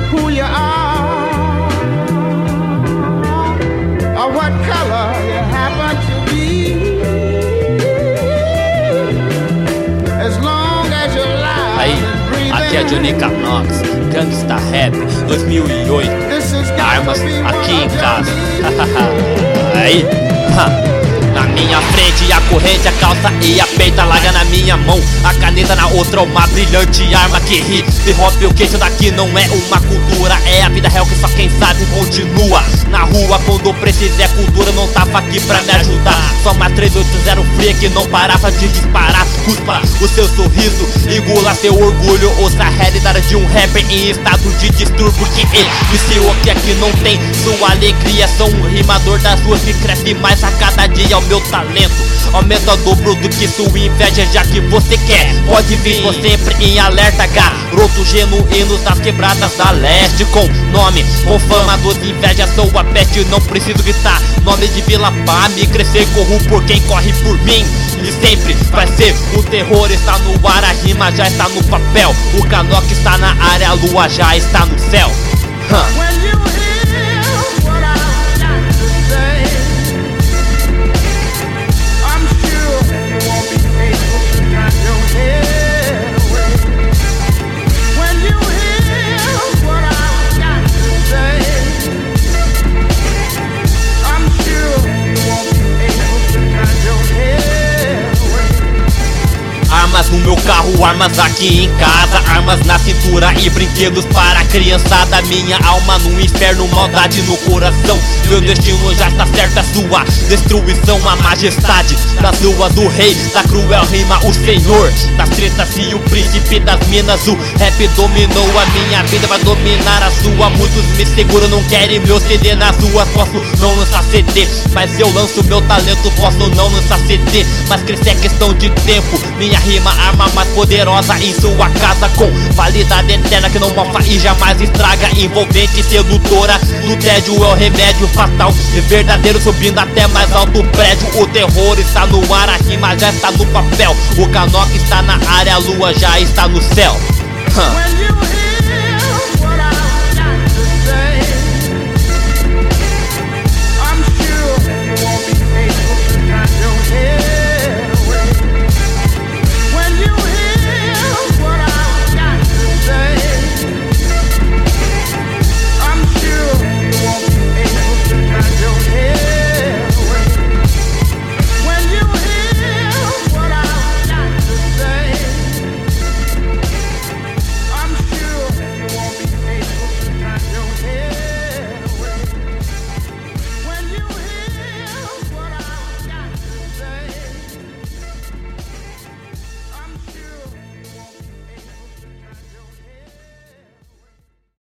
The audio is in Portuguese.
who you are or what color you happen to be. As long as you're alive. Aí, aqui é Johnny Canox, Gangsta Rap 2008. Armas aqui em casa. Aí, na minha frente a corrente, a calça e a peita larga na minha mão, a caneta na outra, uma brilhante arma que ri. Se rompe o queixo daqui não é uma cultura, é a vida real que só quem sabe continua. Na rua quando precisa é cultura, não tava aqui pra me ajudar. Só uma 380 fria que não parava de disparar. Cuspa o seu sorriso, engula seu orgulho. Ouça a realidade de um rapper em estado de distúrbio, que ele viciou que aqui não tem sua alegria. Sou um rimador das ruas que cresce mais a cada dia. O meu talento aumenta o dobro do que sua inveja, já que você quer. Pode vir, tô sempre em alerta, garoto genuínos das quebradas da leste. Com nome, com fama dos invejas, sou a peste, não preciso gritar nome de vila pra me crescer. Corro por quem corre por mim, e sempre vai ser o terror. Está no ar, a rima já está no papel. O Canox está na área, a lua já está no céu. Armas no meu carro, armas aqui em casa, armas na cintura e brinquedos para a criançada. Minha alma no inferno, maldade no coração. Meu destino já está certo, a sua destruição. A majestade das ruas do rei, da cruel rima, o senhor das tretas e o príncipe das minas. O rap dominou a minha vida, vai dominar a sua. Muitos me seguram, não querem meu CD nas ruas. Posso não lançar CD, mas eu lanço meu talento. Posso não lançar CD, mas crescer é questão de tempo. Minha rima, arma mais poderosa em sua casa, com validade eterna que não mofa e jamais estraga. Envolvente, sedutora, do tédio é o remédio fatal. E verdadeiro, subindo até mais alto prédio. O terror está no ar, a rima já está no papel. O Canox está na área, a lua já está no céu.